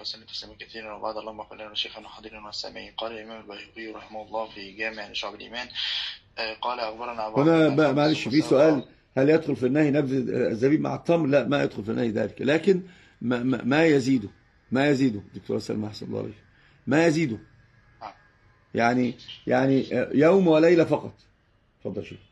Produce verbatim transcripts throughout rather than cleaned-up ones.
وسلم تسليما كثيرا. وبعد اللهم اغفر لنا شيخنا وحاضرنا والسامعين. قال الإمام البيهقي رحمه الله في جامع لشعب الإيمان قال أخبرنا أبو هنا معلش في سؤال، هل يدخل في النهي نبذ الزبيب مع التمر؟ لا، ما يدخل في النهي ذلك، لكن ما, ما يزيده ما يزيده دكتور سلمى أحسن الله عليك، ما يزيده يعني يعني يوم وليلة فقط. تفضل شيخ.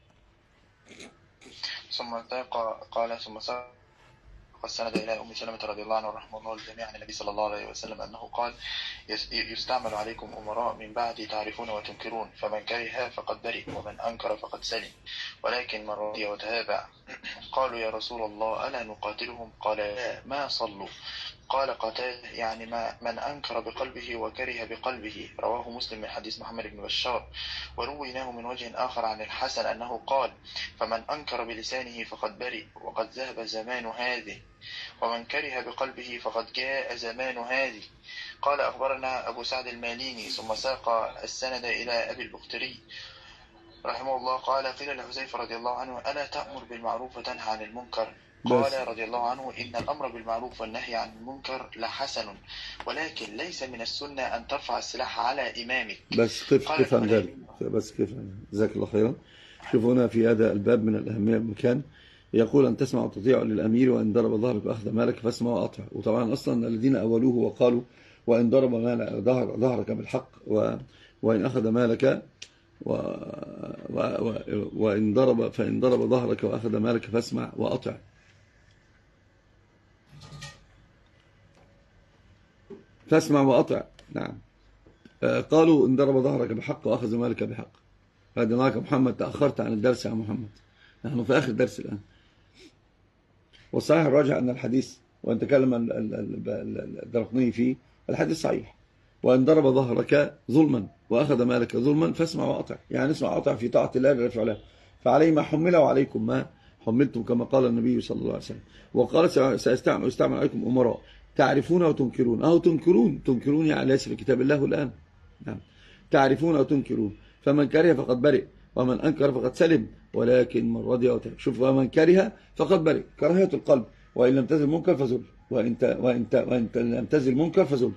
ثم قال ثم ساق السند إلى أم سلمة رضي الله عنها ورحمه الله الجميع عن النبي صلى الله عليه وسلم أنه قال يستعمل عليكم أمراء من بعد تعرفون وتنكرون، فمن كره فقد برئ ومن أنكر فقد سلم، ولكن من رضي وتابع. قالوا يا رسول الله ألا نقاتلهم؟ قال لا ما صلوا. قال قتال يعني ما من أنكر بقلبه وكره بقلبه. رواه مسلم من حديث محمد بن بشار. ورويناه من وجه آخر عن الحسن أنه قال فمن أنكر بلسانه فقد برئ وقد ذهب زمان هذه، ومن كره بقلبه فقد جاء زمان هذه. قال أخبرنا أبو سعد الماليني ثم ساق السند إلى أبي البختري رحمه الله قال قيل لحذيفة رضي الله عنه ألا تأمر بالمعروف وتنهى عن المنكر؟ قال رضي الله عنه إن الأمر بالمعروف والنهي عن المنكر لحسن، ولكن ليس من السنة أن ترفع السلاح على إمامك. بس كيف كيف عن ذلك؟ بس كيف جزاك الله خيرا. شوفوا هنا في هذا الباب من الأهمية بمكان يقول أن تسمع وتطيع للأمير وإن ضرب ظهرك وأخذ مالك فاسمع وأطع. وطبعا أصلا الذين أولوه وقالوا وإن ضرب ظهرك بالحق وإن أخذ مالك و... و... و... وإن ضرب فإن ضرب ظهرك وأخذ مالك فاسمع وأطع. فاسمع وأطع. نعم. قالوا إن ضرب ظهرك بحق وأخذ مالك بحق. هذا معك محمد، تأخرت عن الدرس يا محمد، نحن في آخر درس الآن. والصحيح الراجع أن الحديث وأن تكلم الدرقطني فيه الحديث صحيح. وإن ضرب ظهرك ظلما وأخذ مالك ظلما فاسمع وأطع، يعني اسمع وأطع في طاعة الله لا يفعلها، فعليه ما حمل وعليكم ما حملتم كما قال النبي صلى الله عليه وسلم. وقال سأستعمل استعمل عليكم أمراء تعرفون وتنكرون. أو تنكرون تنكرون يعني ليس في كتاب الله الآن. نعم. تعرفون وتنكرون، فمن كره فقد برئ ومن أنكر فقد سلم، ولكن من رضي وتاب. شوف، ومن كره فقد برئ، كراهية القلب، وإن لم تزل منكر فزل، وإن وإن وإن لم تزل منكر فزل.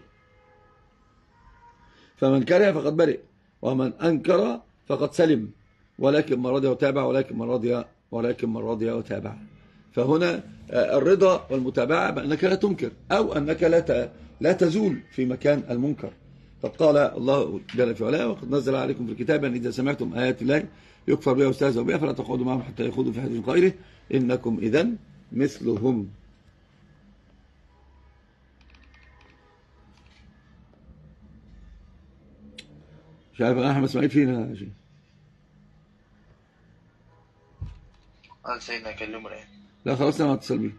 فمن كره فقد برئ ومن أنكر فقد سلم، ولكن من رضي وتابع، ولكن من رضي ولكن من رضي وتابع. فهنا الرضا والمتابعة بأنك لا تنكر أو أنك لا لا تزول في مكان المنكر. قد قال الله جل في علاه وقد نزل عليكم في الكتاب أن إذا سمعتم آيات الله يكفر بها ويستهزأ بها فلا تقعدوا معهم حتى يخوضوا في حديث غيره إنكم إذن مثلهم. مش عارف أحمد اسماعيل فين يا شيخ؟ قال سيدنا كلمه الآن. لا خلاص أنا هتصل بيه.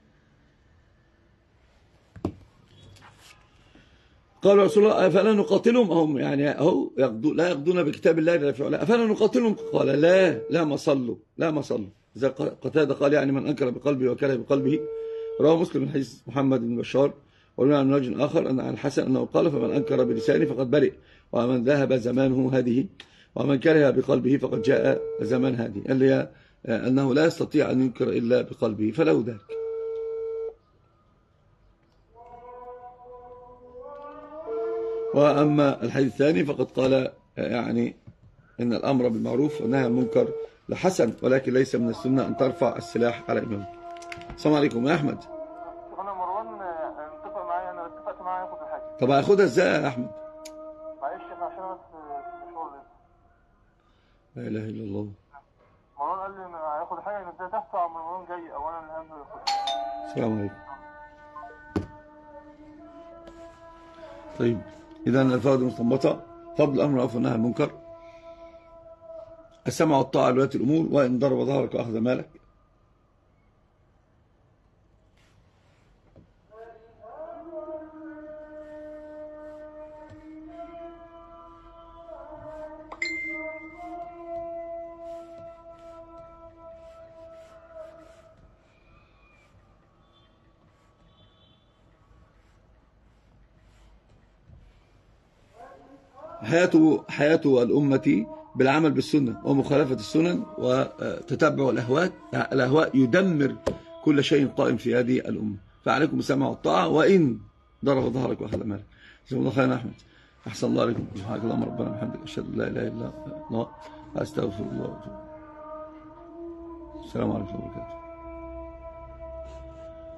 قالوا رسول الله أفلا نقاتلهم؟ هم يعني أهو يغدو لا يغدون بكتاب الله لا يفعلون. أفلا نقاتلهم؟ قال لا لا ما صلوا لا ما صلوا. إذا قتادة قال يعني من أنكر بقلبه وكره بقلبه. رواه مسلم من حديث محمد بن بشار. وروى عن رجل آخر أن عن الحسن أنه قال فمن أنكر بلسانه فقد برئ ومن ذهب زمانه هذه ومن كره بقلبه فقد جاء زمان هذه، اللي هي أنه لا يستطيع أن ينكر إلا بقلبه فله ذلك. وأما الحديث الثاني فقد قال يعني إن الأمر بالمعروف والنهي عن المنكر لحسن، ولكن ليس من السنة أن ترفع السلاح على إمامك. السلام عليكم يا أحمد. أنا مروان اتفق معايا، أنا اتفقت معايا ياخد الحاجة. طب هاخدها إزاي يا أحمد؟ معلش عشان بس مشوار لسه. لا إله إلا الله. مروان قال لي هياخد الحاجة إزاي تحت، أو مروان جاي أو أنا اللي هنزل ياخدها. السلام عليكم. طيب إذا الفوائد المستنبطة: فضل الأمر بالمعروف والنهي عن المنكر، السمع والطاعة لولاة الأمور، وإن ضرب ظهرك وأخذ مالك. حياة حياة الأمة بالعمل بالسنة ومخالفة السنن وتتبع الأهواء. الأهواء يدمر كل شيء قائم في هذه الأمة، فعليكم بالسمع والطاعة، وإن ضرب ظهرك وأخذ مالك. جزاكم الله خيرا يا أحمد، أحسن الله عليكم، سبحانك اللهم ربنا وبحمدك، أشهد أن لا إله إلا الله، أستغفر الله. السلام عليكم ورحمة الله وبركاته.